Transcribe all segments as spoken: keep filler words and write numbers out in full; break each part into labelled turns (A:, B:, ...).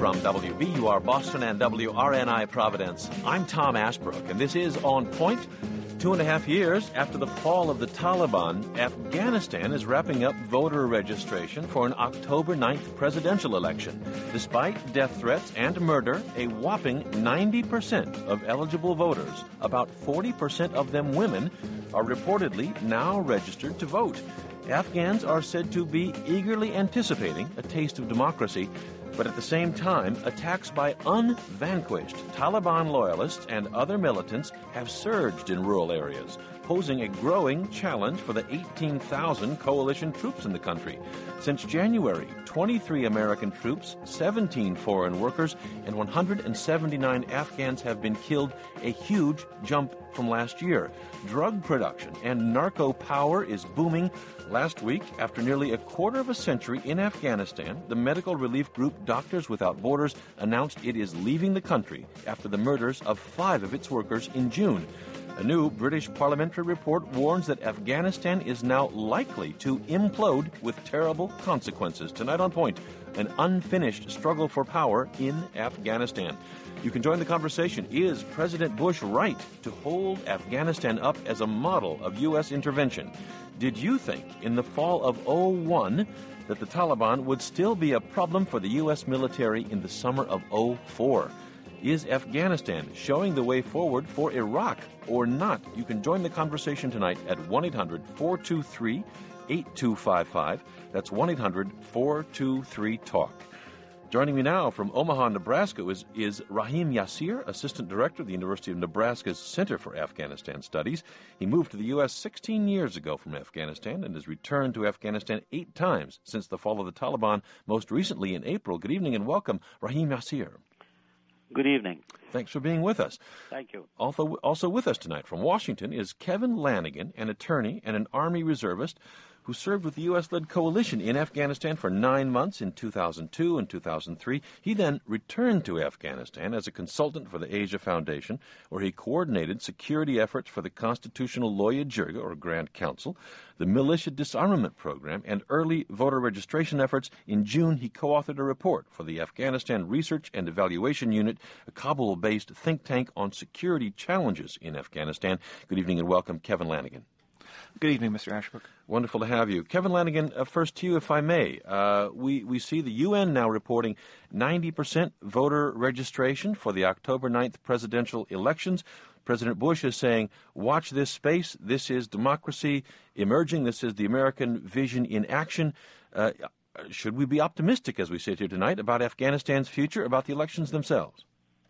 A: from W B U R Boston and W R N I Providence, I'm Tom Ashbrook, and this is On Point. Two and a half years after the fall of the Taliban, Afghanistan is wrapping up voter registration for an October ninth presidential election. Despite death threats and murder, a whopping ninety percent of eligible voters, about forty percent of them women, are reportedly now registered to vote. Afghans are said to be eagerly anticipating a taste of democracy, but at the same time, attacks by unvanquished Taliban loyalists and other militants have surged in rural areas, posing a growing challenge for the eighteen thousand coalition troops in the country. Since January, twenty-three American troops, seventeen foreign workers, and one hundred seventy-nine Afghans have been killed, a huge jump from last year. Drug production and narco power is booming. Last week, after nearly a quarter of a century in Afghanistan, the medical relief group Doctors Without Borders announced it is leaving the country after the murders of five of its workers in June. A new British parliamentary report warns that Afghanistan is now likely to implode with terrible consequences. Tonight on Point, an unfinished struggle for power in Afghanistan. You can join the conversation. Is President Bush right to hold Afghanistan up as a model of U S intervention? Did you think in the fall of oh one that the Taliban would still be a problem for the U S military in the summer of oh four? Is Afghanistan showing the way forward for Iraq or not? You can join the conversation tonight at one eight hundred four two three eight two five five. That's one eight hundred four two three talk. Joining me now from Omaha, Nebraska is, is Rahim Yassir, Assistant Director of the University of Nebraska's Center for Afghanistan Studies. He moved to the U S sixteen years ago from Afghanistan and has returned to Afghanistan eight times since the fall of the Taliban, most recently in April. Good evening and welcome, Rahim Yassir.
B: Good evening.
A: Thanks for being with us.
B: Thank you.
A: Also, also with us tonight from Washington is Kevin Lanigan, an attorney and an Army reservist who served with the U S-led coalition in Afghanistan for nine months in two thousand two and two thousand three. He then returned to Afghanistan as a consultant for the Asia Foundation, where he coordinated security efforts for the Constitutional Loya Jirga, or Grand Council, the Militia Disarmament Program, and early voter registration efforts. In June, he co-authored a report for the Afghanistan Research and Evaluation Unit, a Kabul-based think tank on security challenges in Afghanistan. Good evening and welcome, Kevin Lanigan.
C: Good evening, Mister Ashbrook.
A: Wonderful to have you. Kevin Lanigan, uh, first to you, if I may. Uh, we, we see the U N now reporting ninety percent voter registration for the October ninth presidential elections. President Bush is saying, watch this space. This is democracy emerging. This is the American vision in action. Uh, should we be optimistic, as we sit here tonight, about Afghanistan's future, about the elections themselves?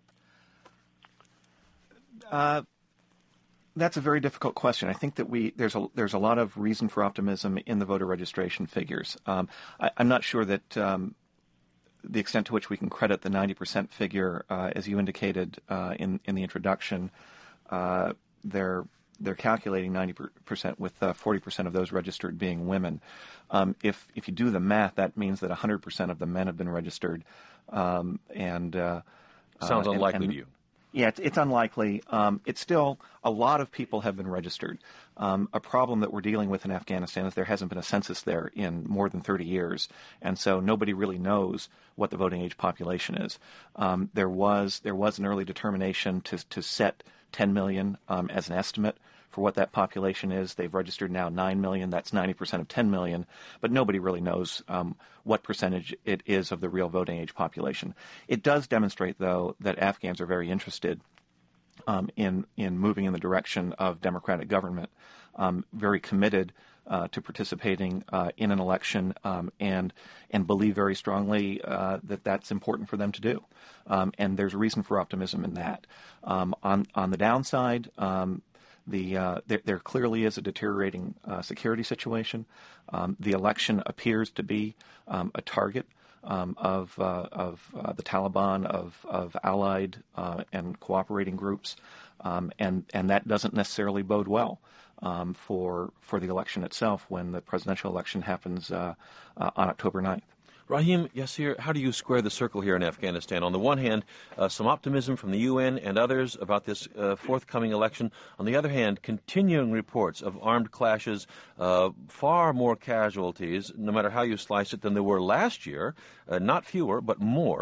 C: Uh That's a very difficult question. I think that we there's a there's a lot of reason for optimism in the voter registration figures. Um, I, I'm not sure that um, the extent to which we can credit the ninety percent figure, uh, as you indicated uh, in in the introduction. Uh, they're they're calculating ninety percent with uh, forty percent of those registered being women. Um, if if you do the math, that means that one hundred percent of the men have been registered. Um, and uh,
A: sounds
C: uh,
A: unlikely
C: and, and,
A: to you.
C: Yeah, it's, it's unlikely. Um, it's still, a lot of people have been registered. Um, a problem that we're dealing with in Afghanistan is there hasn't been a census there in more than thirty years, and so nobody really knows what the voting age population is. Um, there was there was an early determination to to set ten million um, as an estimate for what that population is. They've registered now nine million. That's ninety percent of ten million, but nobody really knows um, what percentage it is of the real voting age population. It does demonstrate, though, that Afghans are very interested um, in, in moving in the direction of democratic government, um, very committed uh, to participating uh, in an election um, and, and believe very strongly uh, that that's important for them to do. Um, and there's reason for optimism in that. Um, on, on the downside, um, The, uh, there, there clearly is a deteriorating uh, security situation. Um, the election appears to be um, a target um, of, uh, of uh, the Taliban, of, of allied uh, and cooperating groups, um, and, and that doesn't necessarily bode well um, for, for the election itself when the presidential election happens uh, uh, on October ninth.
A: Rahim Yassir, how do you square the circle here in Afghanistan? On the one hand, uh, some optimism from the U N and others about this uh, forthcoming election. On the other hand, continuing reports of armed clashes, uh, far more casualties, no matter how you slice it, than there were last year. Uh, not fewer, but more.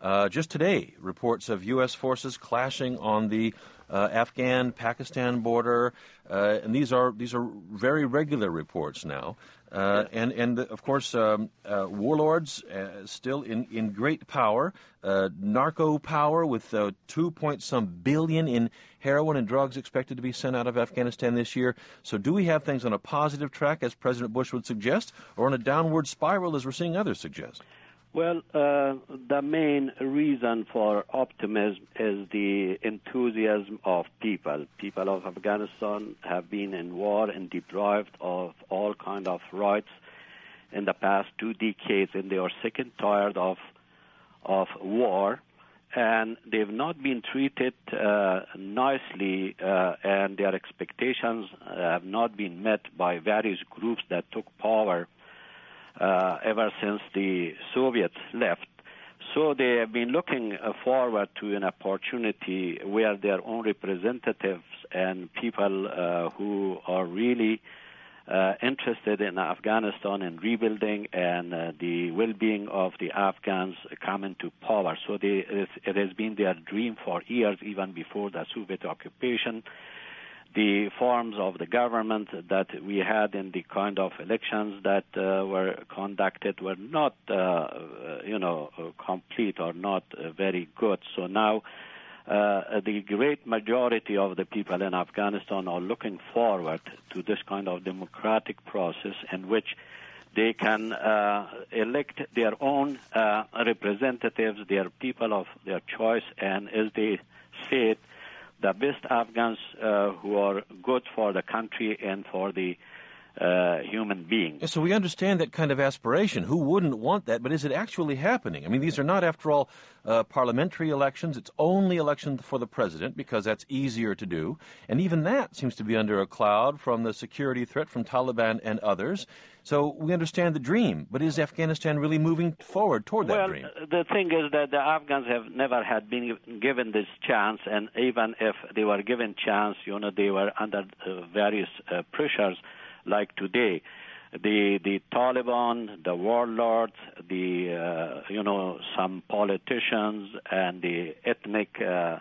A: Uh, just today, reports of U S forces clashing on the uh, Afghan-Pakistan border, uh, and these are these are very regular reports now. Uh, and, and, of course, um, uh, warlords uh, still in, in great power, uh, narco power with uh, two point some billion in heroin and drugs expected to be sent out of Afghanistan this year. So do we have things on a positive track, as President Bush would suggest, or on a downward spiral, as we're seeing others suggest?
B: Well, uh, the main reason for optimism is the enthusiasm of people. People of Afghanistan have been in war and deprived of all kind of rights in the past two decades, and they are sick and tired of of war, and they've not been treated uh, nicely, uh, and their expectations have not been met by various groups that took power Uh, ever since the Soviets left. So they have been looking uh, forward to an opportunity where their own representatives and people uh, who are really uh, interested in Afghanistan and rebuilding and uh, the well-being of the Afghans come into power. So they, it has been their dream for years, even before the Soviet occupation. The forms of the government that we had in the kind of elections that uh, were conducted were not, uh, you know, complete or not uh, very good. So now uh, the great majority of the people in Afghanistan are looking forward to this kind of democratic process in which they can uh, elect their own uh, representatives, their people of their choice, and as they say it, the best Afghans uh, who are good for the country and for the uh, human being.
A: So we understand that kind of aspiration. Who wouldn't want that? But is it actually happening? I mean, these are not, after all, uh, parliamentary elections. It's only election for the president because that's easier to do. And even that seems to be under a cloud from the security threat from Taliban and others. So we understand the dream, but is Afghanistan really moving forward toward that
B: well,
A: dream?
B: Well, the thing is that the Afghans have never had been given this chance, and even if they were given chance, you know, they were under uh, various uh, pressures like today. The the Taliban, the warlords, the, uh, you know, some politicians, and the ethnic uh,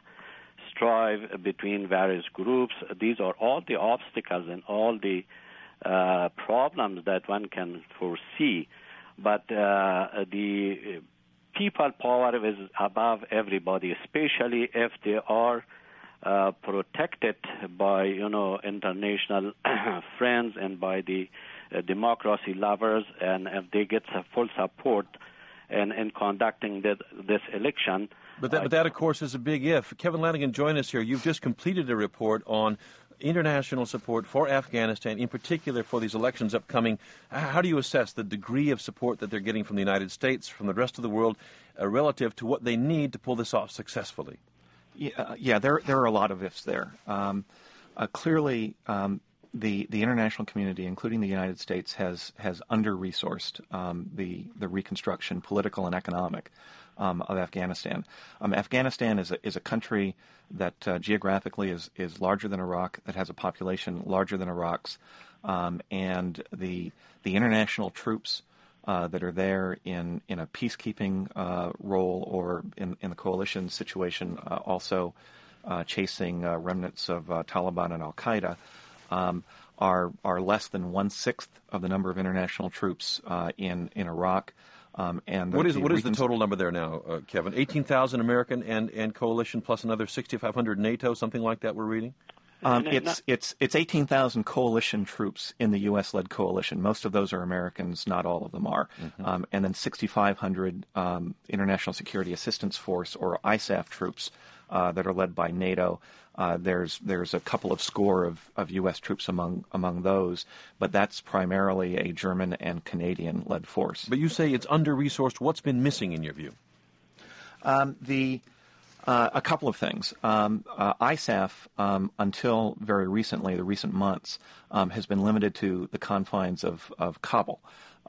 B: strife between various groups, these are all the obstacles and all the Uh, problems that one can foresee, but uh, the people power is above everybody, especially if they are uh, protected by, you know, international friends and by the uh, democracy lovers, and if they get full support in, in conducting the, this election.
A: But that, but that, of course, is a big if. Kevin Lanigan, join us here. You've just completed a report on international support for Afghanistan, in particular for these elections upcoming. How do you assess the degree of support that they're getting from the United States, from the rest of the world, uh, relative to what they need to pull this off successfully?
C: Yeah, uh, yeah there there are a lot of ifs there. Um, uh, clearly, um, the the international community, including the United States, has has under-resourced um, the the reconstruction, political and economic, um, of Afghanistan. Um, Afghanistan is a is a country that uh, geographically is is larger than Iraq, that has a population larger than Iraq's, um, and the the international troops uh, that are there in in a peacekeeping uh, role or in in the coalition situation, uh, also uh, chasing uh, remnants of uh, Taliban and Al Qaeda. Um, are are less than one sixth of the number of international troops uh, in in Iraq. Um, and the,
A: what is
C: the
A: what is the
C: recon-
A: total number there now, uh, Kevin? eighteen thousand American and, and coalition plus another sixty-five hundred NATO, something like that. We're reading.
C: Um, it's it's it's eighteen thousand coalition troops in the U S-led coalition. Most of those are Americans, not all of them are. Mm-hmm. Um, and then sixty-five hundred um, International Security Assistance Force, or I S A F, troops uh, that are led by NATO. Uh, there's there's a couple of score of, of U S troops among among those, but that's primarily a German and Canadian-led force.
A: But you say it's under-resourced. What's been missing in your view?
C: Um, the uh, a couple of things. Um, uh, I S A F, um, until very recently, the recent months, um, has been limited to the confines of of Kabul.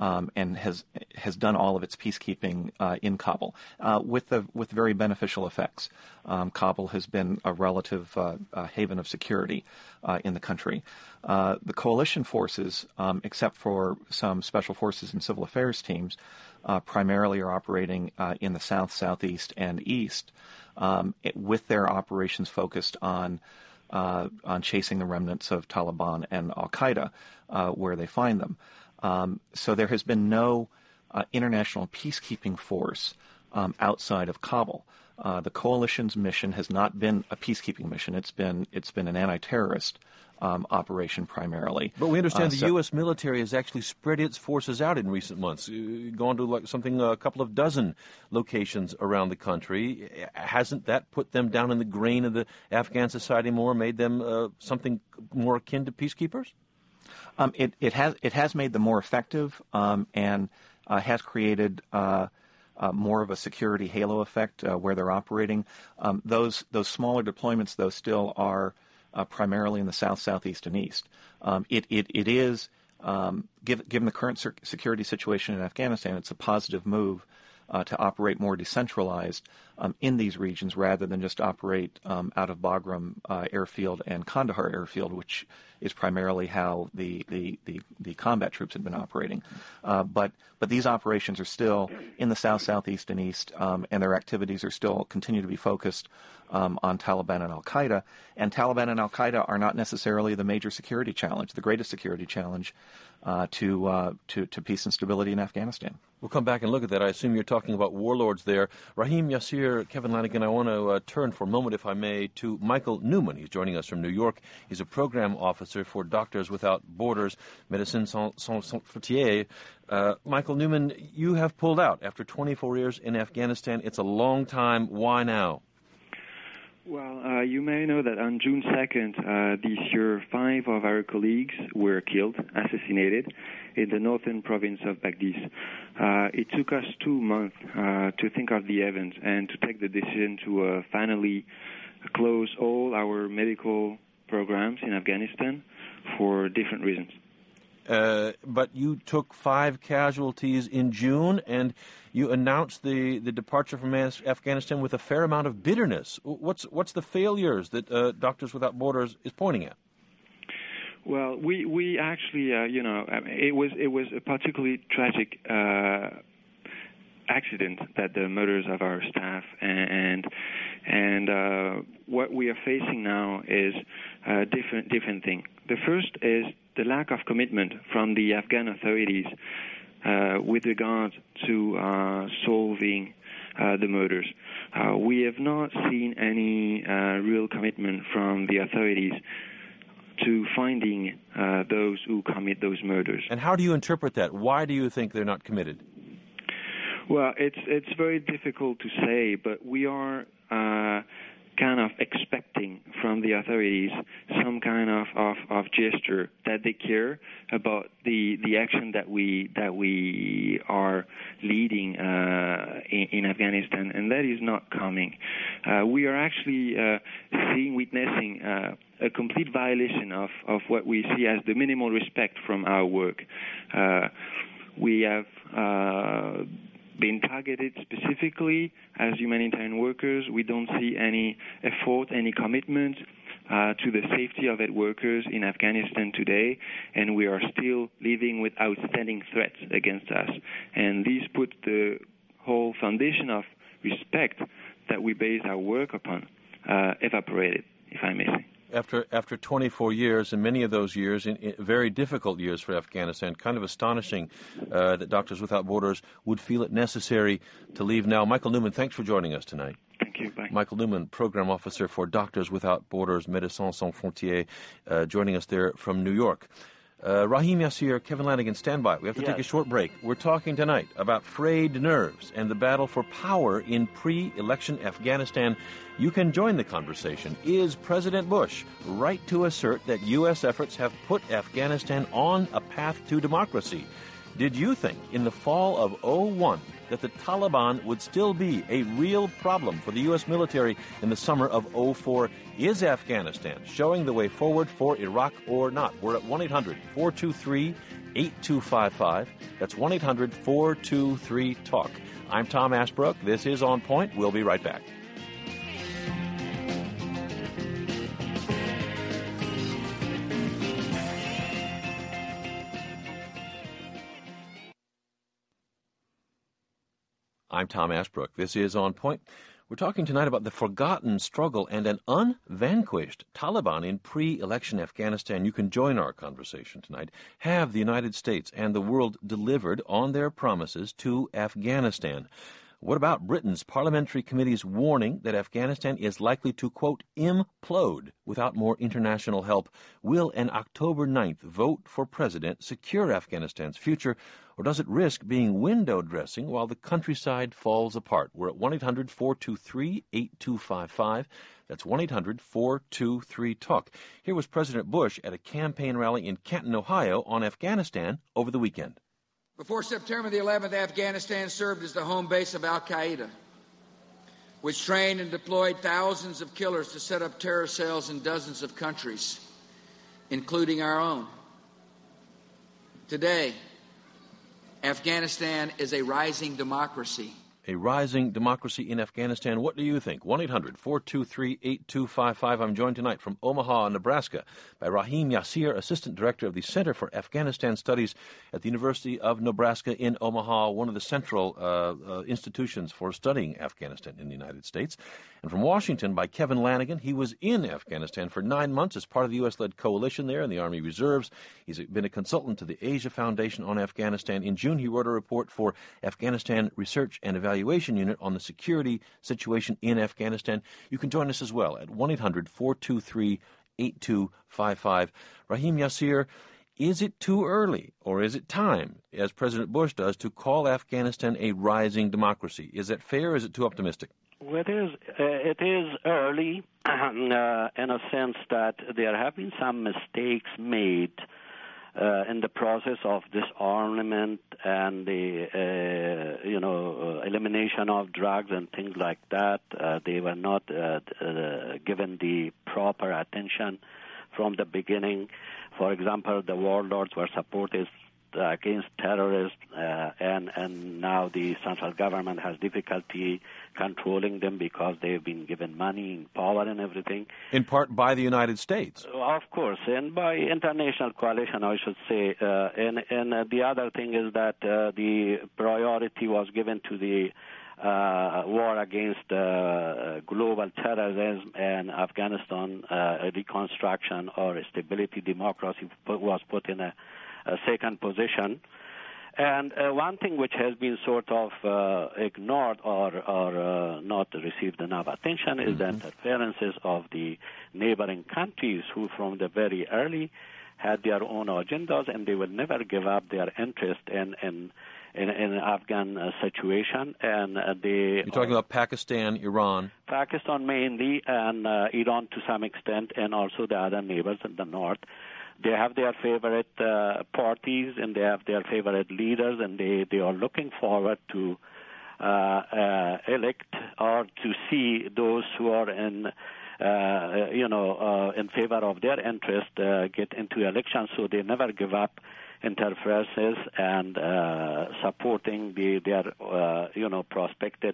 C: um, and has has done all of its peacekeeping uh, in Kabul uh, with the with very beneficial effects. Um, Kabul has been a relative uh, uh, haven of security uh, in the country. Uh, the coalition forces, um, except for some special forces and civil affairs teams, uh, primarily are operating uh, in the south, southeast, and east, um, it, with their operations focused on uh, on chasing the remnants of Taliban and Al-Qaeda uh, where they find them. Um, so there has been no uh, international peacekeeping force um, outside of Kabul. Uh, the coalition's mission has not been a peacekeeping mission. It's been it's been an anti-terrorist um, operation primarily.
A: But we understand
C: uh,
A: the
C: so,
A: U S military has actually spread its forces out in recent months, uh, gone to like something a couple of dozen locations around the country. Hasn't that put them down in the grain of the Afghan society more, made them uh, something more akin to peacekeepers?
C: Um, it, it has it has made them more effective um, and uh, has created uh, uh, more of a security halo effect uh, where they're operating. Um, those those smaller deployments, though, still are uh, primarily in the south, southeast, and east. Um, it, it it is um, given given the current security situation in Afghanistan, it's a positive move uh, to operate more decentralized um, in these regions rather than just operate um, out of Bagram uh, airfield and Kandahar airfield, which is primarily how the, the, the, the combat troops had been operating. Uh, but but these operations are still in the south, southeast, and east, um, and their activities are still continue to be focused um, on Taliban and Al-Qaeda. And Taliban and Al-Qaeda are not necessarily the major security challenge, the greatest security challenge uh, to, uh, to to peace and stability in Afghanistan.
A: We'll come back and look at that. I assume you're talking about warlords there. Rahim Yassir, Kevin Lanigan, I want to uh, turn for a moment, if I may, to Michael Newman. He's joining us from New York. He's a program officer for Doctors Without Borders, Médecins Sans, Sans Frontières. Uh, Michael Newman, you have pulled out after twenty-four years in Afghanistan. It's a long time. Why now?
D: Well, uh, you may know that on June second uh, this year, five of our colleagues were killed, assassinated, in the northern province of Baghdad. Uh, it took us two months uh, to think of the event and to take the decision to uh, finally close all our medical programs in Afghanistan for different reasons.
A: Uh, but you took five casualties in June, and you announced the, the departure from Afghanistan with a fair amount of bitterness. What's what's the failures that uh, Doctors Without Borders is pointing at?
D: Well, we we actually, uh, you know, it was it was a particularly tragic uh, accident, that the murders of our staff, and and uh, what we are facing now is a different different thing. The first is the lack of commitment from the Afghan authorities uh, with regard to uh, solving uh, the murders. Uh, we have not seen any uh, real commitment from the authorities to finding uh, those who commit those murders.
A: And how do you interpret that? Why do you think they're not committed?
D: Well, it's it's very difficult to say, but we are uh, kind of expecting from the authorities some kind of, of, of gesture that they care about the, the action that we that we are leading uh, in, in Afghanistan, and that is not coming. Uh, we are actually uh, seeing, witnessing uh, a complete violation of, of what we see as the minimal respect from our work. Uh, we have uh, been targeted specifically as humanitarian workers. We don't see any effort, any commitment uh, to the safety of its workers in Afghanistan today, and we are still living with outstanding threats against us. And this puts the whole foundation of respect that we base our work upon uh, evaporated, if I may say.
A: After after twenty-four years, and many of those years, in, in very difficult years for Afghanistan, kind of astonishing uh, that Doctors Without Borders would feel it necessary to leave now. Michael Newman, thanks for joining us tonight.
D: Thank you. Bye.
A: Michael Newman, Program Officer for Doctors Without Borders, Médecins Sans Frontières, uh, joining us there from New York. Uh, Rahim Yassir, Kevin Lanigan, stand by. We have to
B: yes.
A: take a short break. We're talking tonight about frayed nerves and the battle for power in pre-election Afghanistan. You can join the conversation. Is President Bush right to assert that U S efforts have put Afghanistan on a path to democracy? Did you think in the fall of oh one that the Taliban would still be a real problem for the U S military in the summer of oh four. Is Afghanistan showing the way forward for Iraq or not? We're at one eight hundred four two three eight two five five. That's one eight hundred four two three talk. I'm Tom Ashbrook. This is On Point. We'll be right back. I'm Tom Ashbrook. This is On Point. We're talking tonight about the forgotten struggle and an unvanquished Taliban in pre-election Afghanistan. You can join our conversation tonight. Have the United States and the world delivered on their promises to Afghanistan? What about Britain's parliamentary committee's warning that Afghanistan is likely to, quote, implode without more international help? Will an October ninth vote for president secure Afghanistan's future, or does it risk being window dressing while the countryside falls apart? We're at one eight hundred four two three eight two five five. That's one eight hundred four two three talk. Here was President Bush at a campaign rally in Canton, Ohio on Afghanistan over the weekend.
E: Before September the eleventh, Afghanistan served as the home base of al-Qaeda, which trained and deployed thousands of killers to set up terror cells in dozens of countries, including our own. Today, Afghanistan is a rising democracy.
A: A rising democracy in Afghanistan. What do you think? one eight hundred four two three eight two five five. I'm joined tonight from Omaha, Nebraska, by Rahim Yassir, Assistant Director of the Center for Afghanistan Studies at the University of Nebraska in Omaha, one of the central uh, uh, institutions for studying Afghanistan in the United States. And from Washington, by Kevin Lanigan. He was in Afghanistan for nine months as part of the U S-led coalition there in the Army Reserves. He's been a consultant to the Asia Foundation on Afghanistan. In June, he wrote a report for Afghanistan Research and Evaluation Unit on the security situation in Afghanistan. You can join us as well at one eight hundred four two three eight two five five. Rahim Yassir, is it too early, or is it time, as President Bush does, to call Afghanistan a rising democracy? Is that fair, or is it too optimistic?
B: Well, it is, uh, it is early uh, in a sense that there have been some mistakes made uh, in the process of disarmament and the uh, you know uh, elimination of drugs and things like that. Uh, they were not uh, uh, given the proper attention from the beginning. For example, the warlords were supported against terrorists, uh, and and now the central government has difficulty controlling them because they've been given money and power and everything.
A: In part by the United States.
B: Of course, and by international coalition, I should say. Uh, and and uh, the other thing is that uh, the priority was given to the uh, war against uh, global terrorism, and Afghanistan uh, reconstruction or stability democracy was put in a a second position. And uh, one thing which has been sort of uh, ignored or, or uh, not received enough attention is mm-hmm. the interferences of the neighboring countries who from the very early had their own agendas, and they will never give up their interest in in, in, in Afghan uh, situation. And uh, they
A: You're talking about Pakistan, Iran.
B: Pakistan mainly, and uh, Iran to some extent, and also the other neighbors in the north. They have their favorite uh, parties, and they have their favorite leaders, and they, they are looking forward to uh, uh, elect or to see those who are in, uh, you know, uh, in favor of their interest uh, get into elections. So they never give up interferences and uh, supporting the, their, uh, you know, prospected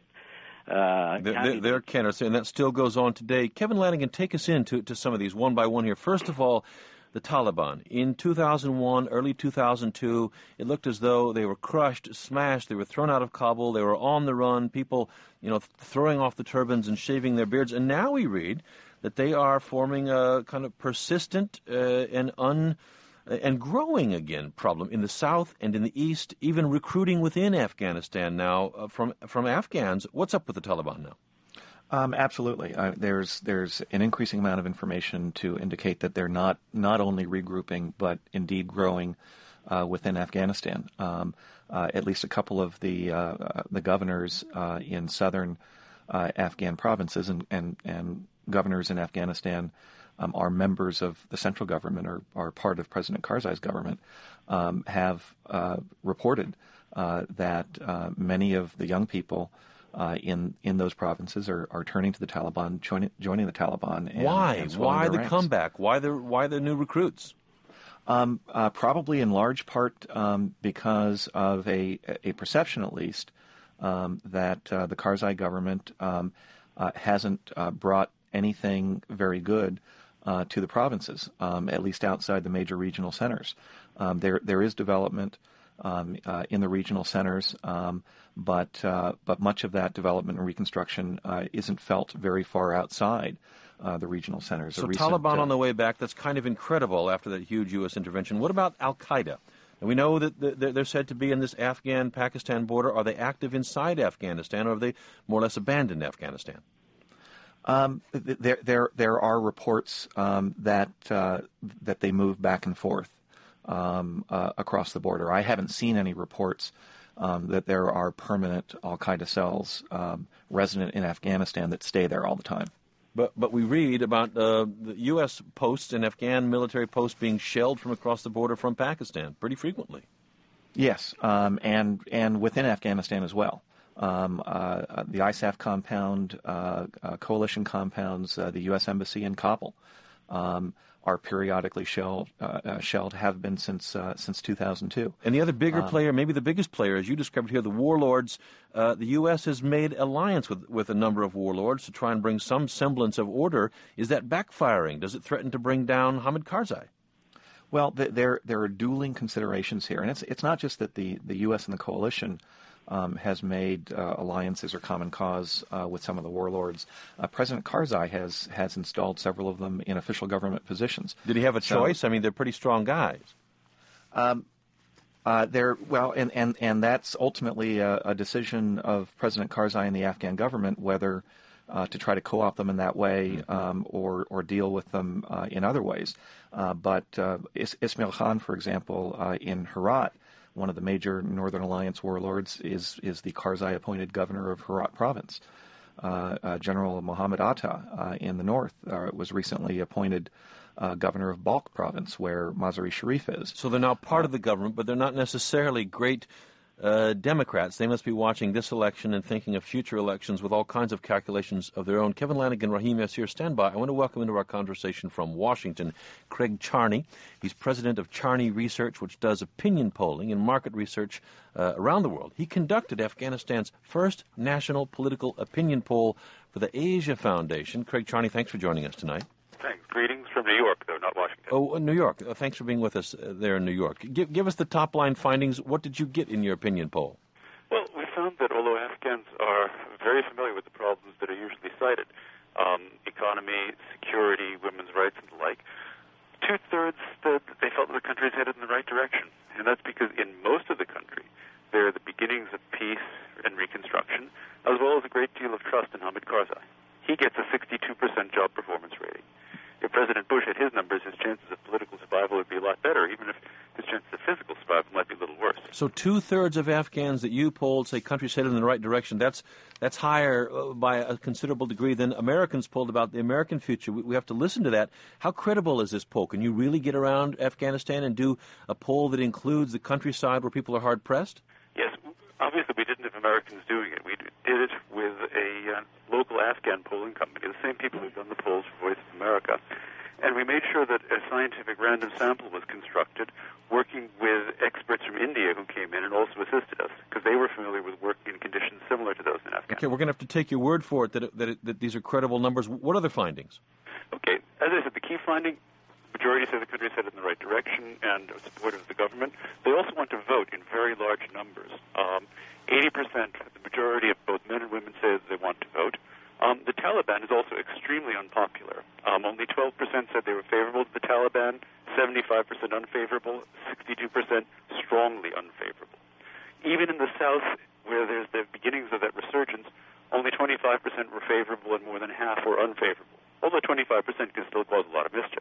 B: Uh,
A: their, their candidates, and that still goes on today. Kevin Lanigan, take us into to some of these one by one here. First of all, the Taliban. In two thousand one, early two thousand two, it looked as though they were crushed, smashed. They were thrown out of Kabul. They were on the run. People, you know, throwing off the turbans and shaving their beards. And now we read that they are forming a kind of persistent uh, and un and growing again problem in the south and in the east, even recruiting within Afghanistan now uh, from from Afghans. What's up with the Taliban now?
C: Um, absolutely. Uh, there's there's an increasing amount of information to indicate that they're not not only regrouping but indeed growing uh, within Afghanistan. Um, uh, at least a couple of the uh, the governors uh, in southern uh, Afghan provinces and, and, and governors in Afghanistan um, are members of the central government or are part of President Karzai's government um, have uh, reported uh, that uh, many of the young people uh, in in those provinces are, are turning to the Taliban, joining joining the Taliban. And,
A: Why?
C: and swelling
A: Why
C: their
A: the
C: ranks.
A: comeback? Why the why the new recruits?
C: Um, uh, probably in large part um, because of a, a perception, at least, um, that uh, the Karzai government um, uh, hasn't uh, brought anything very good uh, to the provinces, um, at least outside the major regional centers. Um, there there is development um, uh, in the regional centers, um, but uh, but much of that development and reconstruction uh, isn't felt very far outside Uh, the regional centers.
A: So
C: recent,
A: Taliban
C: uh,
A: on the way back, that's kind of incredible after that huge U S intervention. What about Al-Qaeda? And we know that they're said to be in this Afghan-Pakistan border. Are they active inside Afghanistan, or have they more or less abandoned Afghanistan?
C: Um, there, there, there are reports um, that uh, that they move back and forth um, uh, across the border. I haven't seen any reports um, that there are permanent Al-Qaeda cells um, resident in Afghanistan that stay there all the time.
A: But but we read about uh, the U S posts and Afghan military posts being shelled from across the border from Pakistan pretty frequently.
C: Yes, um, and and within Afghanistan as well. Um, uh, the I S A F compound, uh, uh, coalition compounds, uh, the U S Embassy in Kabul um, are periodically shelled, uh, uh, shelled, have been since uh, since two thousand two.
A: And the other bigger
C: um,
A: player, maybe the biggest player, as you described here, the warlords. Uh, the U S has made alliance with, with a number of warlords to try and bring some semblance of order. Is that backfiring? Does it threaten to bring down Hamid Karzai?
C: Well, th- there there are dueling considerations here, and it's it's not just that the, the U S and the coalition um, has made uh, alliances or common cause uh, with some of the warlords. Uh, President Karzai has has installed several of them in official government positions.
A: Did he have a
C: So,
A: choice? I mean, they're pretty strong guys.
C: Um, uh, they're well, and, and, and that's ultimately a, a decision of President Karzai and the Afghan government whether uh, to try to co-opt them in that way um, or or deal with them uh, in other ways. Uh, but uh, Is- Ismail Khan, for example, uh, in Herat, one of the major Northern Alliance warlords, is is the Karzai-appointed governor of Herat province. Uh, uh, General Mohammed Atta uh, in the north uh, was recently appointed uh, governor of Balkh province, where Mazar-e Sharif is.
A: So they're now part of the government, but they're not necessarily great uh, Democrats. They must be watching this election and thinking of future elections with all kinds of calculations of their own. Kevin Lanigan, Raheem Yassir, stand by. I want to welcome into our conversation from Washington, Craig Charney. He's president of Charney Research, which does opinion polling and market research uh, around the world. He conducted Afghanistan's first national political opinion poll for the Asia Foundation. Craig Charney, thanks for joining us tonight.
F: Thanks. Greetings from New York, though, not Washington.
A: Oh, New York. Uh, thanks for being with us uh, there in New York. Give, give us the top-line findings. What did you get in your opinion poll?
F: Well, we found that although Afghans are very familiar with the problems that are usually cited, um, economy, security, women's rights, and the like, two-thirds that they felt that the country is headed in the right direction. And that's because in most of the country, there are the beginnings of peace and reconstruction, as well as a great deal of trust in Hamid Karzai. He gets a sixty-two percent job performance rating. If President Bush had his numbers, his chances of political survival would be a lot better, even if his chances of physical survival might be a little worse.
A: So two-thirds of Afghans that you polled say country's headed in the right direction. That's that's higher uh, by a considerable degree than Americans polled about the American future. We, we have to listen to that. How credible is this poll? Can you really get around Afghanistan and do a poll that includes the countryside where people are hard-pressed?
F: Yes, obviously we didn't have Americans doing it. We did it with a uh, local Afghan polling company, the same people who've done the polls for Voice of America. And we made sure that a scientific random sample was constructed, working with experts from India who came in and also assisted us, because they were familiar with working in conditions similar to those in Afghanistan.
A: Okay, we're going to have to take your word for it that, it, that, it, that these are credible numbers. What are the findings?
F: Okay, as I said, the key finding, majority say the country is headed in the right direction and are supportive of the government. They also want to vote in very large numbers. Um, eighty percent, the majority of both men and women say that they want to vote. Um, the Taliban is also extremely unpopular. Um, only twelve percent said they were favorable to the Taliban, seventy-five percent unfavorable, sixty-two percent strongly unfavorable. Even in the south, where there's the beginnings of that resurgence, only twenty-five percent were favorable and more than half were unfavorable, although twenty-five percent can still cause a lot of mischief.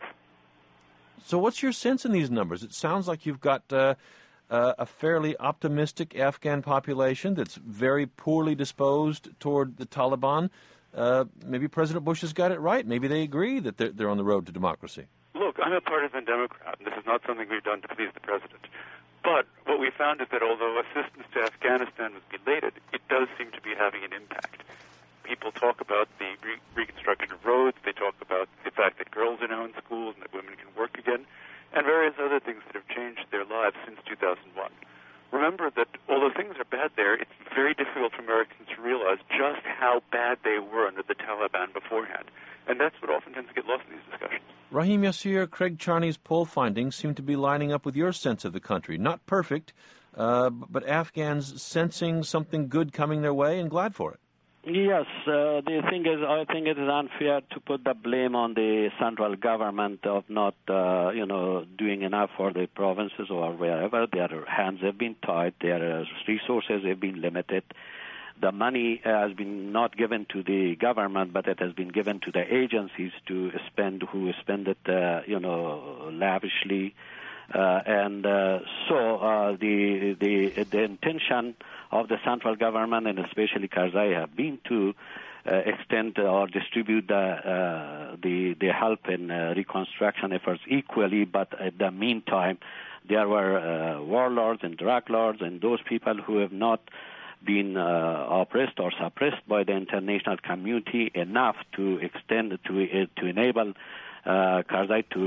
A: So what's your sense in these numbers? It sounds like you've got uh, uh, a fairly optimistic Afghan population that's very poorly disposed toward the Taliban. Uh, maybe President Bush has got it right. Maybe they agree that they're, they're on the road to democracy.
F: Look, I'm a partisan Democrat, and this is not something we've done to please the president. But what we found is that although assistance to Afghanistan was belated, it does seem to be having an impact. People talk about the re- reconstruction of roads, they talk about the fact that girls are now in schools and that women can work again, and various other things that have changed their lives since two thousand one. Remember that although things are bad there, it's very difficult for Americans to realize just how bad they were under the Taliban beforehand. And that's what often tends to get lost in these discussions.
A: Rahim Yassir, Craig Charney's poll findings seem to be lining up with your sense of the country. Not perfect, uh, but Afghans sensing something good coming their way and glad for it.
B: Yes, uh, the thing is, I think it is unfair to put the blame on the central government of not, uh, you know, doing enough for the provinces or wherever. Their hands have been tied, their resources have been limited. The money has been not given to the government, but it has been given to the agencies to spend, who spend it, uh, you know, lavishly. Uh, and uh, so uh, the the the intention of the central government and especially Karzai have been to uh, extend or distribute the uh, the the help in uh, reconstruction efforts equally. But at the meantime, there were uh, warlords and drug lords and those people who have not been uh, oppressed or suppressed by the international community enough to extend to uh, to enable Uh, Karzai to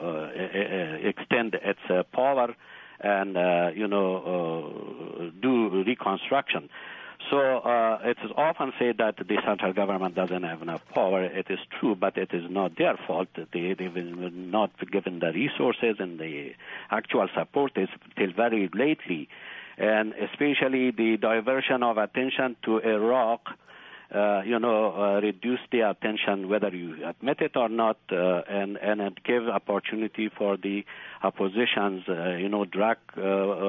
B: uh, extend its uh, power and, uh, you know, uh, do reconstruction. So uh, it is often said that the central government doesn't have enough power. It is true, but it is not their fault. They, they've not given the resources and the actual support is till very lately. And especially the diversion of attention to Iraq Uh, you know, uh, reduce the attention, whether you admit it or not, uh, and, and it gives opportunity for the oppositions, uh, you know, drug uh,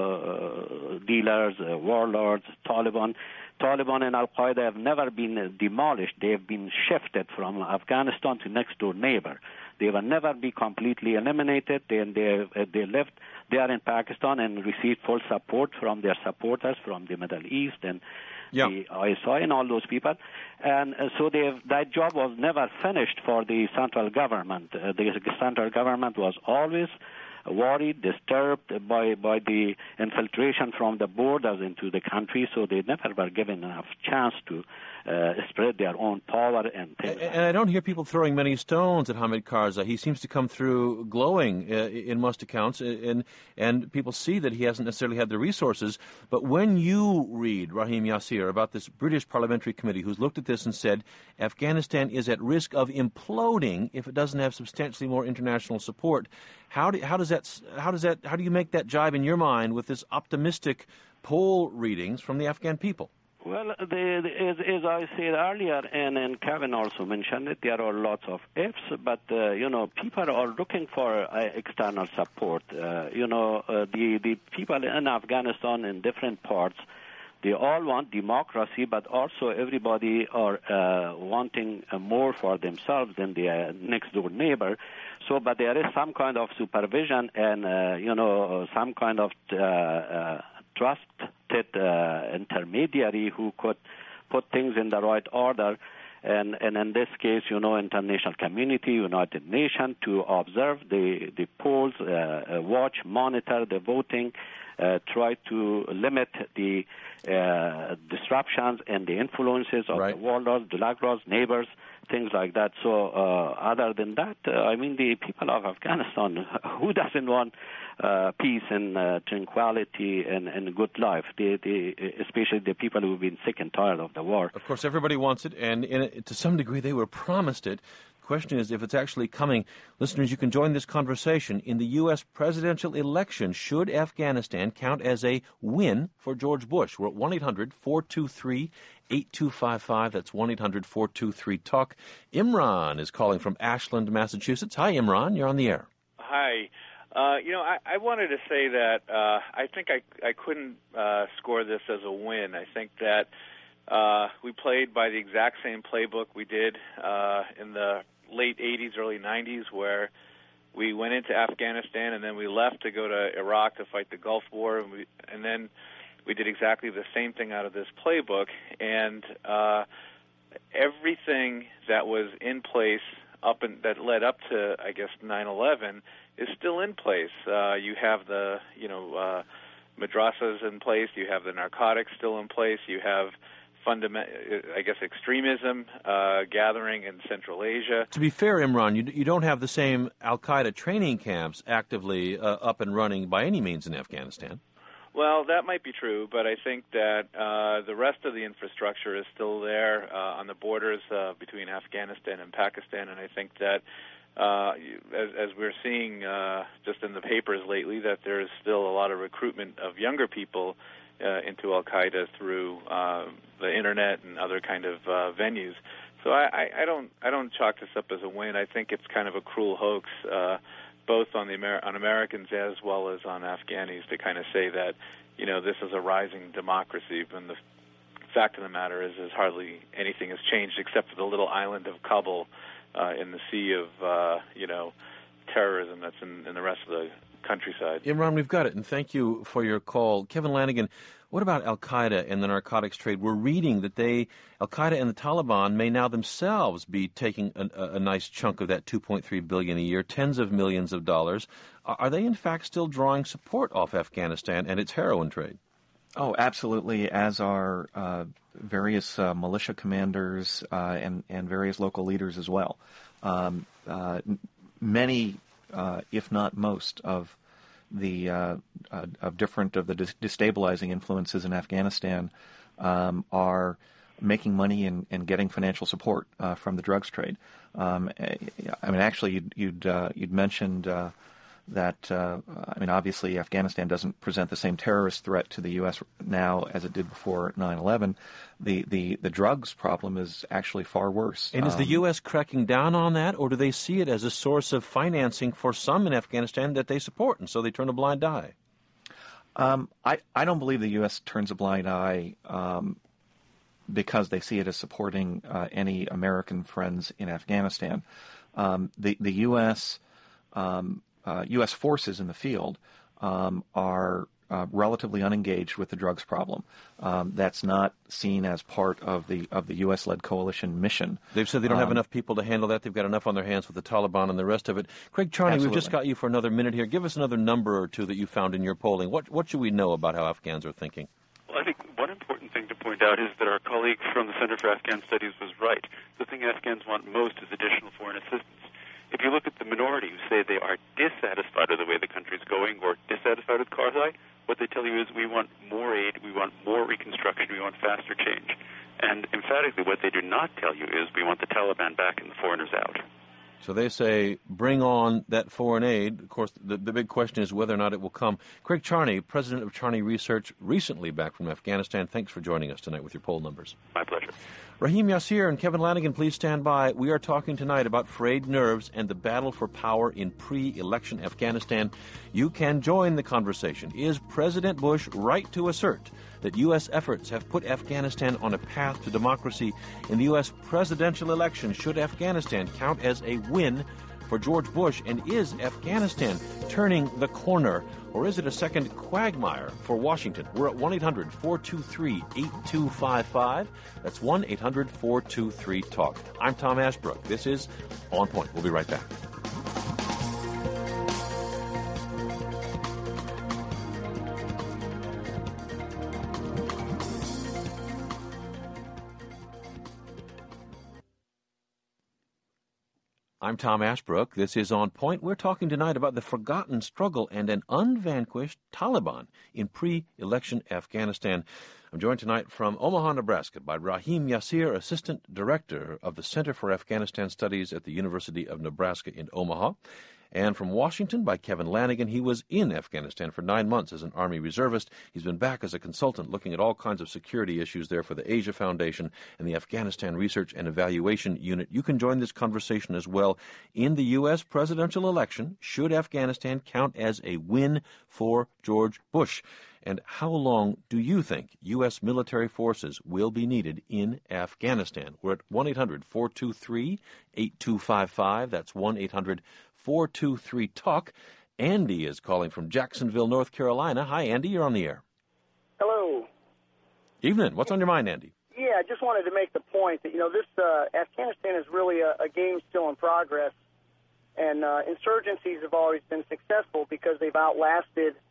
B: uh, dealers, uh, warlords, Taliban. Taliban and Al-Qaeda have never been demolished. They have been shifted from Afghanistan to next-door neighbor. They will never be completely eliminated. They, they, they left. They are in Pakistan and received full support from their supporters from the Middle East and yeah. the I S I and all those people. And uh, so they have, that job was never finished for the central government. Uh, the central government was always worried, disturbed by, by the infiltration from the borders into the country, so they never were given enough chance to uh, spread their own power and things.
A: And, and I don't hear people throwing many stones at Hamid Karzai. He seems to come through glowing uh, in most accounts, and, and people see that he hasn't necessarily had the resources. But when you read, Rahim Yassir, about this British parliamentary committee who's looked at this and said Afghanistan is at risk of imploding if it doesn't have substantially more international support, how do, how does that how does that how do you make that jive in your mind with this optimistic poll readings from the Afghan people?
B: Well, the, the, as, as I said earlier, and, and Kevin also mentioned it, there are lots of ifs, but, uh, you know, people are looking for uh, external support. Uh, you know, uh, the, the people in Afghanistan in different parts, they all want democracy, but also everybody are uh, wanting uh, more for themselves than their next-door neighbor. So, but there is some kind of supervision and, uh, you know, some kind of uh, uh, trusted uh, intermediary who could put things in the right order. And, and in this case, you know, international community, United Nations, to observe the, the polls, uh, watch, monitor the voting, uh, try to limit the uh, disruptions and the influences of right. the warlords, the drug neighbors, things like that. So uh, other than that, uh, I mean, the people of Afghanistan, who doesn't want uh, peace and uh, tranquility and, and good life, they, they, especially the people who have been sick and tired of the war.
A: Of course, everybody wants it, and in it, to some degree they were promised it. The question is if it's actually coming. Listeners, you can join this conversation. In the U S presidential election, should Afghanistan count as a win for George Bush? We're at one eight hundred four two three eight two five five. That's one eight hundred four two three talk. Imran is calling from Ashland, Massachusetts. Hi, Imran. You're on the air.
G: Hi. Uh, you know, I, I wanted to say that uh, I think I, I couldn't uh, score this as a win. I think that uh, we played by the exact same playbook we did uh, in the late eighties, early nineties, where we went into Afghanistan and then we left to go to Iraq to fight the Gulf War, and, we, and then we did exactly the same thing out of this playbook. And uh, everything that was in place up and that led up to, I guess, nine eleven is still in place. Uh, you have the, you know, uh, madrasas in place. You have the narcotics still in place. You have fundament, I guess, extremism uh, gathering in Central Asia.
A: To be fair, Imran, you, you don't have the same Al-Qaeda training camps actively uh, up and running by any means in Afghanistan.
G: Well, that might be true, but I think that uh, the rest of the infrastructure is still there uh, on the borders uh, between Afghanistan and Pakistan, and I think that uh, as, as we're seeing uh, just in the papers lately, that there's still a lot of recruitment of younger people uh, into Al-Qaeda through uh, the internet and other kind of uh, venues. So I, I, I don't I don't chalk this up as a win. I think it's kind of a cruel hoax, uh, both on the Amer- on Americans as well as on Afghanis, to kind of say that, you know, this is a rising democracy. When the fact of the matter is, is hardly anything has changed except for the little island of Kabul uh, in the sea of uh, you know terrorism that's in, in the rest of the countryside.
A: Imran, we've got it, and thank you for your call. Kevin Lanigan, what about Al-Qaeda and the narcotics trade? We're reading that they, Al-Qaeda and the Taliban may now themselves be taking a, a nice chunk of that two point three billion dollars a year, tens of millions of dollars. Are they, in fact, still drawing support off Afghanistan and its heroin trade?
C: Oh, absolutely, as are uh, various uh, militia commanders uh, and, and various local leaders as well. Um, uh, many, uh, if not most, of the uh, uh, of different of the dis- destabilizing influences in Afghanistan um, are making money and, and getting financial support uh, from the drugs trade. Um, I mean, actually, you'd you'd, uh, you'd mentioned uh, that. Uh, I mean, obviously, Afghanistan doesn't present the same terrorist threat to the U S now as it did before nine eleven. The the the drugs problem is actually far worse.
A: And is the U S cracking down on that, or do they see it as a source of financing for some in Afghanistan that they support, and so they turn a blind eye?
C: Um, I, I don't believe the U S turns a blind eye um, because they see it as supporting uh, any American friends in Afghanistan. Um, the, the U S um, uh, U S forces in the field um, are Uh, relatively unengaged with the drugs problem. Um, that's not seen as part of the of the U S-led coalition mission.
A: They've said they don't
C: um,
A: have enough people to handle that. They've got enough on their hands with the Taliban and the rest of it. Craig Charney,
C: absolutely.
A: We've just got you for another minute here. Give us another number or two that you found in your polling. What what should we know about how Afghans are thinking?
F: Well, I think one important thing to point out is that our colleague from the Center for Afghan Studies was right. The thing Afghans want most is additional foreign assistance. If you look at the minority who say they are dissatisfied with the way the country is going or dissatisfied with Karzai, what they tell you is we want more aid, we want more reconstruction, we want faster change. And emphatically what they do not tell you is we want the Taliban back and the foreigners out.
A: So they say, bring on that foreign aid. Of course, the, the big question is whether or not it will come. Craig Charney, president of Charney Research, recently back from Afghanistan. Thanks for joining us tonight with your poll numbers.
F: My pleasure.
A: Rahim Yassir and Kevin Lanigan, please stand by. We are talking tonight about frayed nerves and the battle for power in pre-election Afghanistan. You can join the conversation. Is President Bush right to assert that U S efforts have put Afghanistan on a path to democracy in the U S presidential election? Should Afghanistan count as a win for George Bush? And is Afghanistan turning the corner, or is it a second quagmire for Washington? We're at one eight hundred four two three eight two five five. That's one eight hundred four two three talk. I'm Tom Ashbrook. This is On Point. We'll be right back. I'm Tom Ashbrook. This is On Point. We're talking tonight about the forgotten struggle and an unvanquished Taliban in pre-election Afghanistan. I'm joined tonight from Omaha, Nebraska by Rahim Yassir, Assistant Director of the Center for Afghanistan Studies at the University of Nebraska in Omaha. And from Washington by Kevin Lanigan. He was in Afghanistan for nine months as an Army reservist. He's been back as a consultant looking at all kinds of security issues there for the Asia Foundation and the Afghanistan Research and Evaluation Unit. You can join this conversation as well. In the U S presidential election, should Afghanistan count as a win for George Bush? And how long do you think U S military forces will be needed in Afghanistan? We're at one eight hundred four two three eight two five five. That's one eight hundred four two three talk. Andy is calling from Jacksonville, North Carolina. Hi, Andy. You're on the air.
H: Hello.
A: Evening. What's on your mind, Andy?
H: Yeah, I just wanted to make the point that, you know, this uh, Afghanistan is really a, a game still in progress, and uh, insurgencies have always been successful because they've outlasted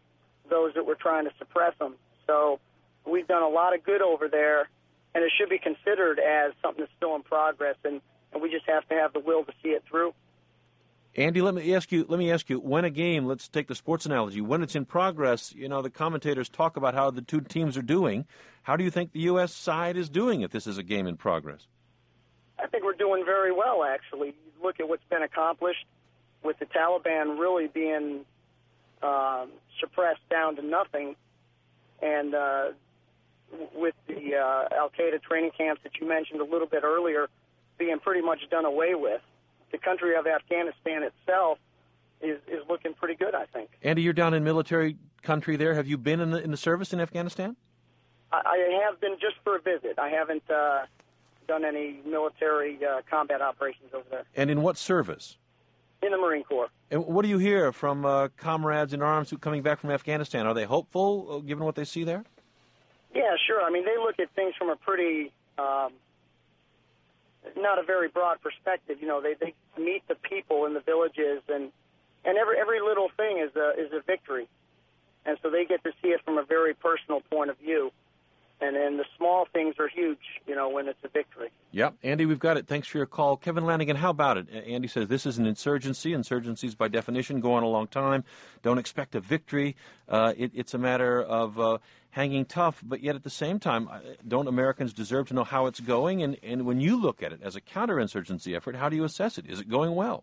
H: those that were trying to suppress them. So we've done a lot of good over there, and it should be considered as something that's still in progress, and, and we just have to have the will to see it through.
A: Andy, let me ask you. Let me ask you. When a game, let's take the sports analogy. When it's in progress, you know the commentators talk about how the two teams are doing. How do you think the U S side is doing if this is a game in progress?
H: I think we're doing very well, actually. You look at what's been accomplished with the Taliban really being um, suppressed down to nothing, and uh, with the uh, Al-Qaeda training camps that you mentioned a little bit earlier being pretty much done away with. The country of Afghanistan itself is, is looking pretty good, I think.
A: Andy, you're down in military country there. Have you been in the in the service in Afghanistan?
H: I, I have been just for a visit. I haven't uh, done any military uh, combat operations over there.
A: And in what service?
H: In the Marine Corps.
A: And what do you hear from uh, comrades in arms who are coming back from Afghanistan? Are they hopeful, uh, given what they see there?
H: Yeah, sure. I mean, they look at things from a pretty... Um, not a very broad perspective. You know, they, they meet the people in the villages, and and every every little thing is a is a victory, and so they get to see it from a very personal point of view, and then the small things are huge. You know, when it's a victory.
A: Yep, Andy, we've got it. Thanks for your call, Kevin Lanigan. How about it? Andy says this is an insurgency. Insurgencies, by definition, go on a long time. Don't expect a victory. Uh, it, it's a matter of uh, hanging tough, but yet at the same time, don't Americans deserve to know how it's going? And, and when you look at it as a counterinsurgency effort, how do you assess it? Is it going well?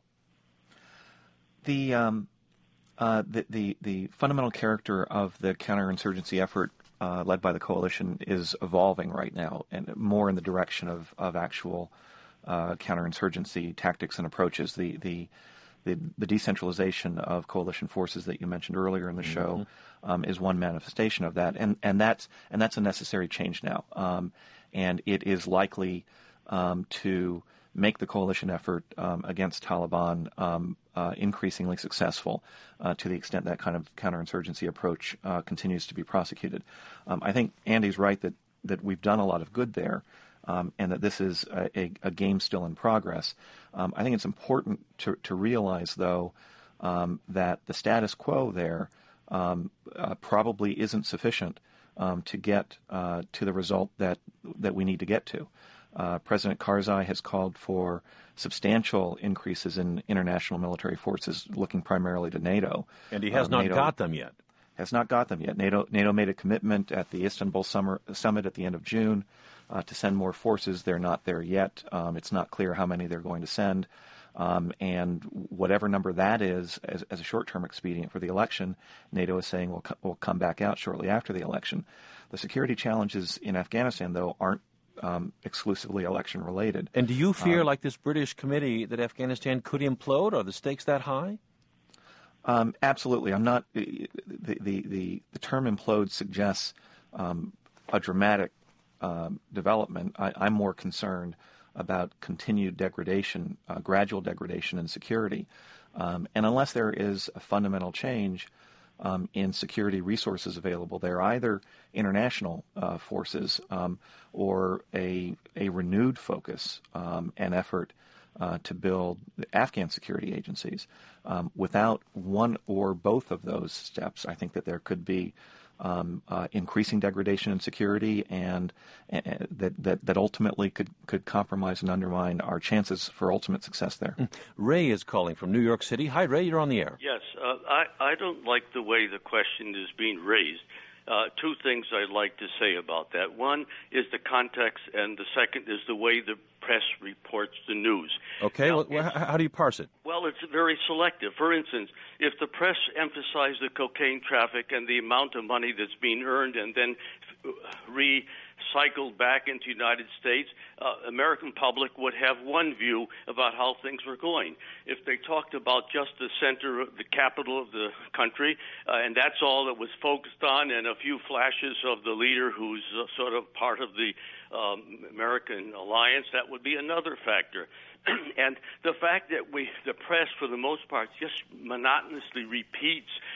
C: The um, uh, the, the the fundamental character of the counterinsurgency effort uh, led by the coalition is evolving right now, and more in the direction of of actual uh, counterinsurgency tactics and approaches. The the The, the decentralization of coalition forces that you mentioned earlier in the show mm-hmm. um, is one manifestation of that, and and that's and that's a necessary change now, um, and it is likely um, to make the coalition effort um, against Taliban um, uh, increasingly successful uh, to the extent that kind of counterinsurgency approach uh, continues to be prosecuted. Um, I think Andy's right that that we've done a lot of good there. Um, and that this is a, a, a game still in progress. Um, I think it's important to, to realize, though, um, that the status quo there um, uh, probably isn't sufficient um, to get uh, to the result that that we need to get to. Uh, President Karzai has called for substantial increases in international military forces, looking primarily to NATO.
A: And he has uh, not NATO got them yet.
C: Has not got them yet. NATO, NATO made a commitment at the Istanbul summer, summit at the end of June Uh, to send more forces. They're not there yet. Um, it's not clear how many they're going to send. Um, and whatever number that is, as, as a short-term expedient for the election, NATO is saying we'll, co- we'll come back out shortly after the election. The security challenges in Afghanistan, though, aren't um, exclusively election-related.
A: And do you fear,
C: um,
A: like this British committee, that Afghanistan could implode? Are the stakes that high?
C: Um, absolutely. I'm not. The, the, the, the term implode suggests um, a dramatic Um, development. I, I'm more concerned about continued degradation, uh, gradual degradation in security. Um, and unless there is a fundamental change um, in security resources available there, either international uh, forces um, or a, a renewed focus um, and effort uh, to build Afghan security agencies, um, without one or both of those steps, I think that there could be Um, uh, increasing degradation in security, and uh, that, that that ultimately could, could compromise and undermine our chances for ultimate success there.
A: Ray is calling from New York City. Hi, Ray, you're on the air.
I: Yes, uh, I, I don't like the way the question is being raised. Uh, two things I'd like to say about that. One is the context, and the second is the way the press reports the news.
A: Okay, now, well, how do you parse it?
I: Well, it's very selective. For instance, if the press emphasized the cocaine traffic and the amount of money that's being earned and then recycled back into the United States, uh, American public would have one view about how things were going. If they talked about just the center, of the capital of the country, uh, and that's all that was focused on, and a few flashes of the leader who's uh, sort of part of the um, American alliance, that would be another factor. And the fact that we, the press, for the most part, just monotonously repeats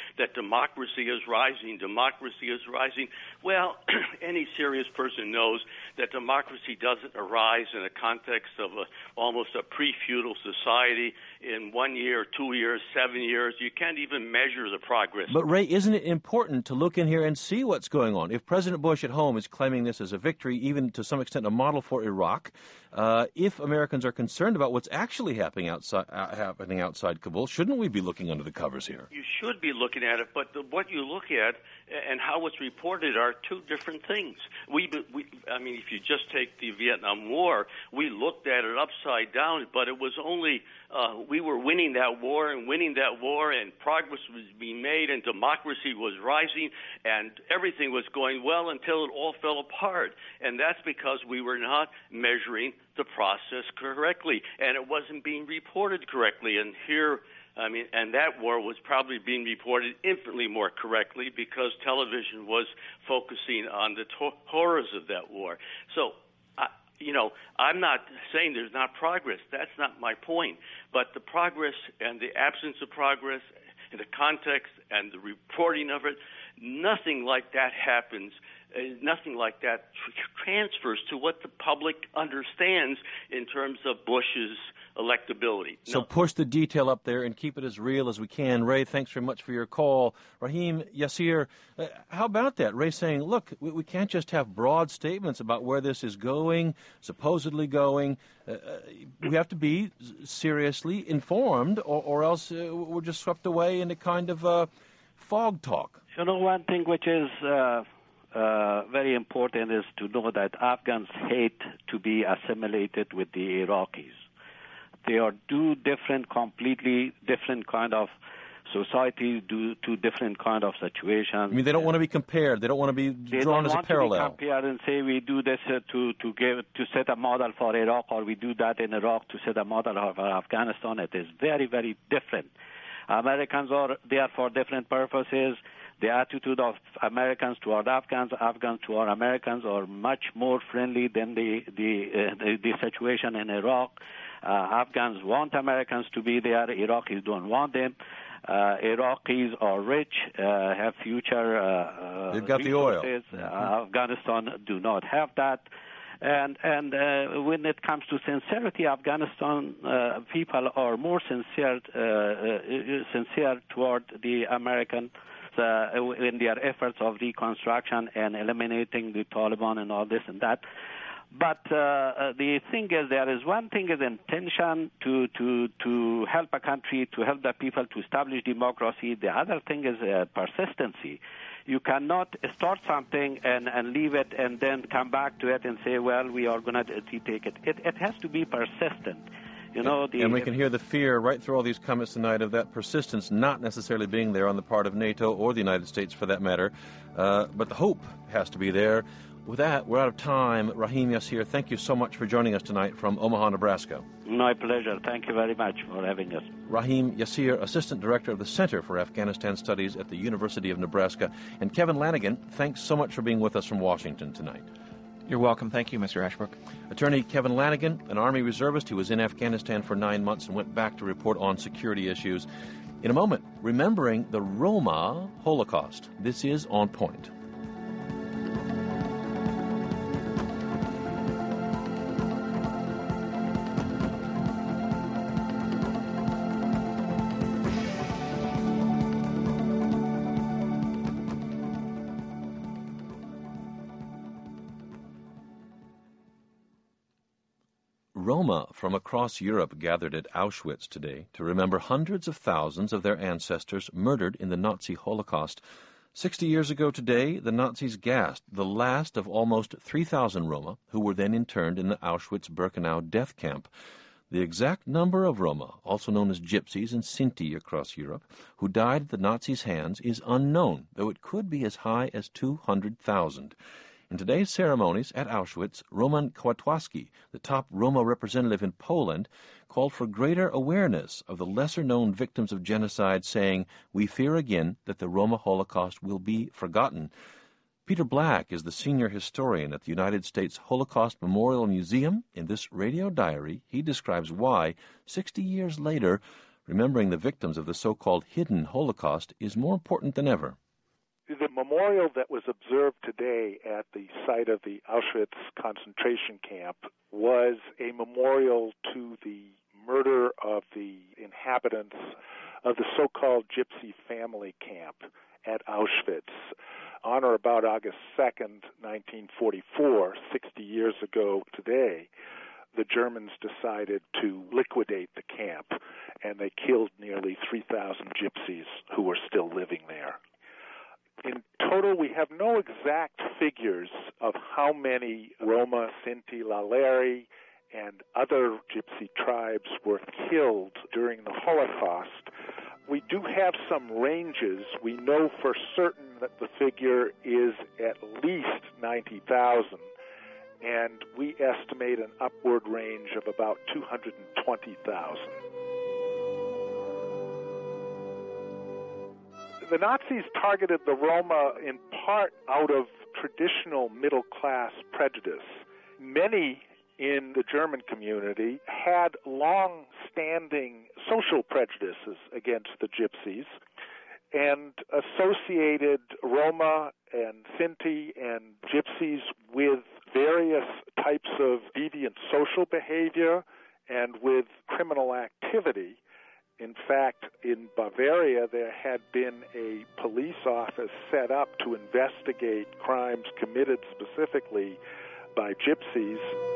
I: that democracy is rising, democracy is rising. Well, any serious person knows that democracy doesn't arise in a context of a, almost a pre-feudal society in one year, two years, seven years. You can't even measure the progress.
A: But, Ray, isn't it important to look in here and see what's going on? If President Bush at home is claiming this as a victory, even to some extent a model for Iraq, uh, if Americans are concerned about what's actually happening outside, uh, happening outside Kabul, shouldn't we be looking under the covers here?
I: You should be looking at it, but the, what you look at and how it's reported are two different things. We, we, I mean, if you just take the Vietnam War, we looked at it upside down, but it was only uh, we were winning that war and winning that war, and progress was being made, and democracy was rising, and everything was going well until it all fell apart. And that's because we were not measuring the process correctly, and it wasn't being reported correctly. And here, I mean, and that war was probably being reported infinitely more correctly because television was focusing on the to- horrors of that war. So, I, you know, I'm not saying there's not progress. That's not my point. But the progress and the absence of progress and the context and the reporting of it, nothing like that happens. Uh, nothing like that tr- transfers to what the public understands in terms of Bush's electability.
A: So
I: no.
A: push the detail up there and keep it as real as we can. Ray, thanks very much for your call. Rahim Yassir, uh, how about that? Ray saying, look, we, we can't just have broad statements about where this is going, supposedly going. Uh, we have to be seriously informed, or, or else uh, we're just swept away into kind of uh, fog talk.
B: You know, one thing which is uh, uh, very important is to know that Afghans hate to be assimilated with the Iraqis. They are two different, completely different kind of societies, do two different kind of situations.
A: I mean, they don't want to be compared. They don't want to be
B: they
A: drawn as a parallel.
B: They don't want to be compared and say we do this uh, to to give to set a model for Iraq, or we do that in Iraq to set a model for Afghanistan. It is very, very different. Americans are there for different purposes. The attitude of Americans toward Afghans, Afghans toward Americans, are much more friendly than the the uh, the, the situation in Iraq. Uh, Afghans want Americans to be there. Iraqis don't want them. Uh, Iraqis are rich, uh, have future. Uh,
A: They've got
B: resources.
A: the oil.
B: Uh, Afghanistan do not have that. And and uh, when it comes to sincerity, Afghanistan uh, people are more sincere uh, uh, sincere toward the American uh, in their efforts of reconstruction and eliminating the Taliban and all this and that. But uh, the thing is, there is one thing is intention to, to, to help a country, to help the people to establish democracy. The other thing is uh, persistency. You cannot start something and, and leave it and then come back to it and say, well, we are going to take it. it. It has to be persistent. You know, the,
A: and we can hear the fear right through all these comments tonight of that persistence not necessarily being there on the part of NATO or the United States for that matter. Uh, but the hope has to be there. With that, we're out of time. Rahim Yassir, thank you so much for joining us tonight from Omaha, Nebraska.
B: My pleasure. Thank you very much for having us.
A: Rahim Yassir, Assistant Director of the Center for Afghanistan Studies at the University of Nebraska. And Kevin Lanigan, thanks so much for being with us from Washington tonight.
C: You're welcome. Thank you, Mister Ashbrook.
A: Attorney Kevin Lanigan, an Army reservist who was in Afghanistan for nine months and went back to report on security issues. In a moment, remembering the Roma Holocaust. This is On Point. Roma from across Europe gathered at Auschwitz today to remember hundreds of thousands of their ancestors murdered in the Nazi Holocaust. Sixty years ago today, the Nazis gassed the last of almost three thousand Roma who were then interned in the Auschwitz-Birkenau death camp. The exact number of Roma, also known as Gypsies and Sinti across Europe, who died at the Nazis' hands is unknown, though it could be as high as two hundred thousand. In today's ceremonies at Auschwitz, Roman Kwiatkowski, the top Roma representative in Poland, called for greater awareness of the lesser-known victims of genocide, saying, "We fear again that the Roma Holocaust will be forgotten." Peter Black is the senior historian at the United States Holocaust Memorial Museum. In this radio diary, he describes why, sixty years later, remembering the victims of the so-called hidden Holocaust is more important than ever.
J: The memorial that was observed today at the site of the Auschwitz concentration camp was a memorial to the murder of the inhabitants of the so-called Gypsy family camp at Auschwitz. On or about August second, nineteen forty-four, sixty years ago today, the Germans decided to liquidate the camp, and they killed nearly three thousand gypsies who were still living there. In total, we have no exact figures of how many Roma, Sinti, Laleri, and other gypsy tribes were killed during the Holocaust. We do have some ranges. We know for certain that the figure is at least ninety thousand, and we estimate an upward range of about two hundred twenty thousand. The Nazis targeted the Roma in part out of traditional middle-class prejudice. Many in the German community had long-standing social prejudices against the Gypsies and associated Roma and Sinti and Gypsies with various types of deviant social behavior and with criminal activity. In fact, in Bavaria, there had been a police office set up to investigate crimes committed specifically by Gypsies.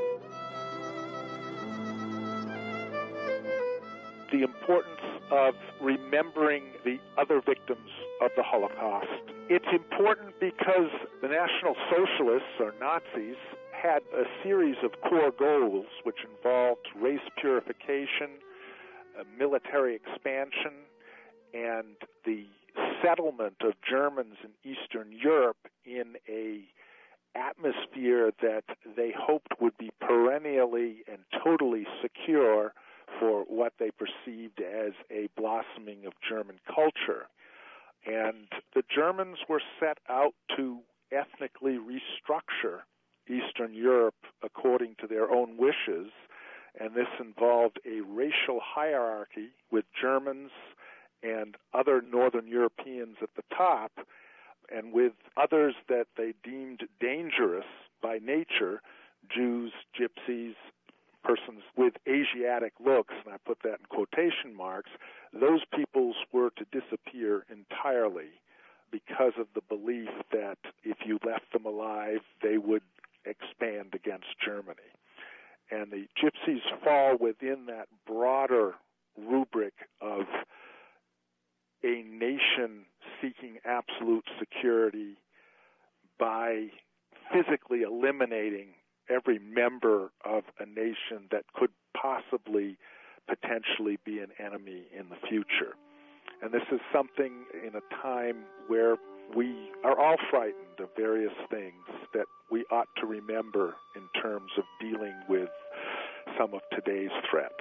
J: The importance of remembering the other victims of the Holocaust. It's important because the National Socialists, or Nazis, had a series of core goals which involved race purification, military expansion, and the settlement of Germans in Eastern Europe in a atmosphere that they hoped would be perennially and totally secure for what they perceived as a blossoming of German culture. And the Germans were set out to ethnically restructure Eastern Europe according to their own wishes, and this involved a racial hierarchy with Germans and other Northern Europeans at the top, and with others that they deemed dangerous by nature, Jews, Gypsies, persons with Asiatic looks, and I put that in quotation marks. Those peoples were to disappear entirely because of the belief that if you left them alive, they would expand against Germany. And the Gypsies fall within that broader rubric of a nation seeking absolute security by physically eliminating every member of a nation that could possibly potentially be an enemy in the future. And this is something in a time where we are all frightened of various things that we ought to remember in terms of dealing with some of today's threats.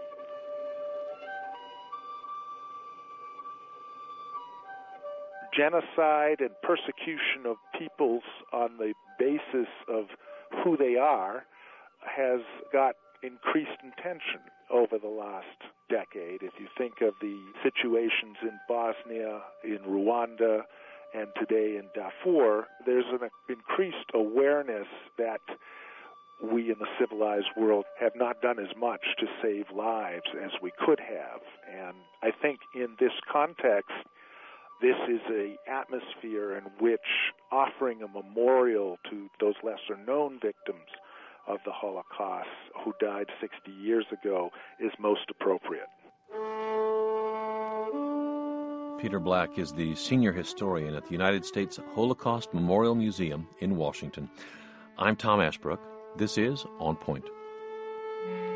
J: Genocide and persecution of peoples on the basis of who they are has got increased intention over the last decade. If you think of the situations in Bosnia, in Rwanda, and today in Darfur, there's an increased awareness that we in the civilized world have not done as much to save lives as we could have. And I think in this context, this is an atmosphere in which offering a memorial to those lesser-known victims of the Holocaust who died sixty years ago is most appropriate.
A: Peter Black is the senior historian at the United States Holocaust Memorial Museum in Washington. I'm Tom Ashbrook. This is On Point.